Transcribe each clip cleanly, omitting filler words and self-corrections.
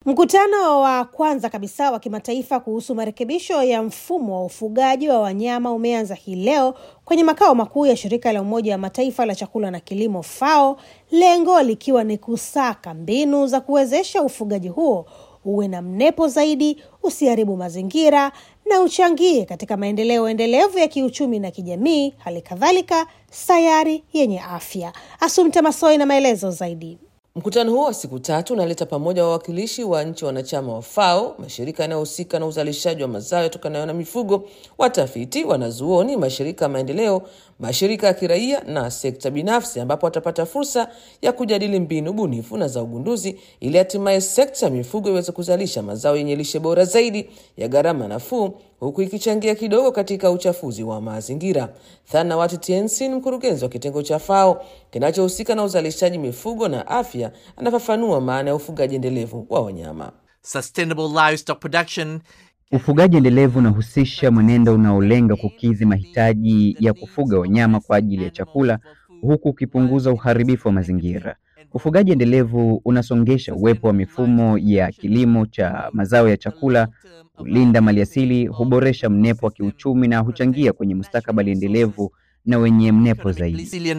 Mkutano wa kwanza kabisa wa kimataifa kuhusu marekebisho ya mfumo wa ufugaji wa wanyama umeanza hii leo kwenye makao makuu ya shirika la Umoja wa Mataifa la chakula na kilimo FAO, lengo likiwa ni kusaka mbinu za kuwezesha ufugaji huo uwe na mnepo zaidi, usiharibu mazingira na uchangie katika maendeleo endelevu ya kiuchumi na kijamii, hali kadhalika sayari yenye afya. Asumta Masoi na maelezo zaidi. Mkutano huo wa siku 3 unaleta pamoja wawakilishi wa nchi wanachama wa FAO, mashirika yanayohusika na uzalishaji wa mazao yatokanayo na mifugo, watafiti, wanazuoni, mashirika ya maendeleo, mashirika ya kiraia na sekta binafsi, ambapo watapata fursa ya kujadili mbinu bunifu na za ugunduzi ili hatimaye sekta ya mifugo iweze kuzalisha mazao yenye lishe bora zaidi ya gharama nafuu, huku ikichangia kidogo katika uchafuzi wa mazingira. Thanawat Tiensin, mkurugenzi wa kitengo cha FAO kinachohusika na uzalishaji mifugo na afya, anafafanua maana ya ufugaji endelevu wa wanyama. Sustainable livestock production. Ufugaji endelevu unahusisha mwenendo unaolenga kukidhi mahitaji ya kufuga wanyama kwa ajili ya chakula, huku ukipunguza uharibifu wa mazingira. Ufugaji endelevu unasongesha uwepo wa mifumo ya kilimo cha mazao ya chakula, kulinda maliasili, huboresha mnepo wa kiuchumi na huchangia kwenye mustakabali endelevu na wenye mnepo zaidi.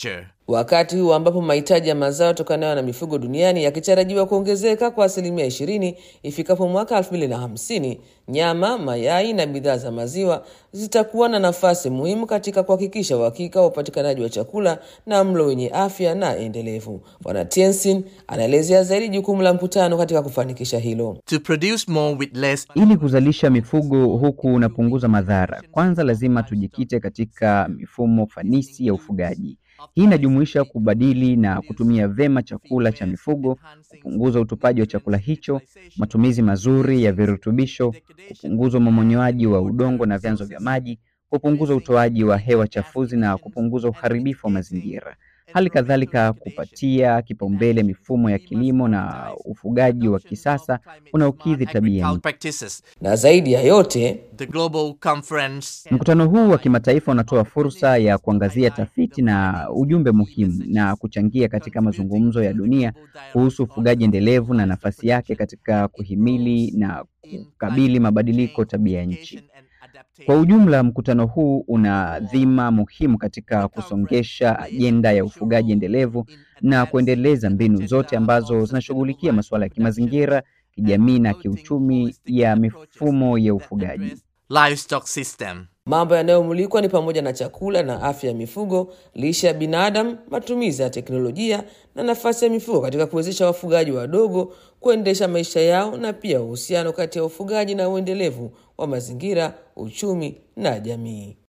Wakati huu ambapo mahitaji ya mazao tokanayo na mifugo duniani yakitarajiwa kuongezeka kwa 20% ifikapo mwaka 2050, nyama, mayai na bidhaa za maziwa zitakuwa na nafasi muhimu katika kuhakikisha uhakika wa upatikanaji wa chakula na mlo wenye afya na endelevu. Bwana Tiensin anaelezea zaidi jukumu la mkutano katika kufanikisha hilo. To produce more with less. Ili kuzalisha mifugo huku unapunguza madhara, kwanza lazima tujikite katika mifumo fanisi ya ufugaji. Hii inajumuisha kubadili na kutumia vema chakula cha mifugo, kupunguza utupaji wa chakula hicho, matumizi mazuri ya virutubisho, kupunguza mmomonywaji wa udongo na vyanzo vya maji, kupunguza utoaji wa hewa chafuzi na kupunguza uharibifu wa mazingira. Hali kadhalika kupatia kipaumbele mifumo ya kilimo na ufugaji wa kisasa unaokidhi tabia. Na zaidi ya yote, the global conference. Mkutano huu wa kimataifa unatoa fursa ya kuangazia tafiti na ujumbe muhimu na kuchangia katika mazungumzo ya dunia kuhusu ufugaji endelevu na nafasi yake katika kuhimili na kukabili mabadiliko tabia nchi. Kwa ujumla, mkutano huu una dhima muhimu katika kusongesha ajenda ya ufugaji endelevu na kuendeleza mbinu zote ambazo zinashughulikia masuala ya kimazingira, kijamii na kiuchumi ya mifumo ya ufugaji. Livestock system. Mambo yanayomulikwa ni pamoja na chakula na afya ya mifugo, lishe ya binadamu, matumizi ya teknolojia na nafasi ya mifugo katika kuwezesha wafugaji wadogo kuendesha maisha yao, na pia uhusiano kati ya ufugaji na uendelevu wa mazingira, uchumi na jamii.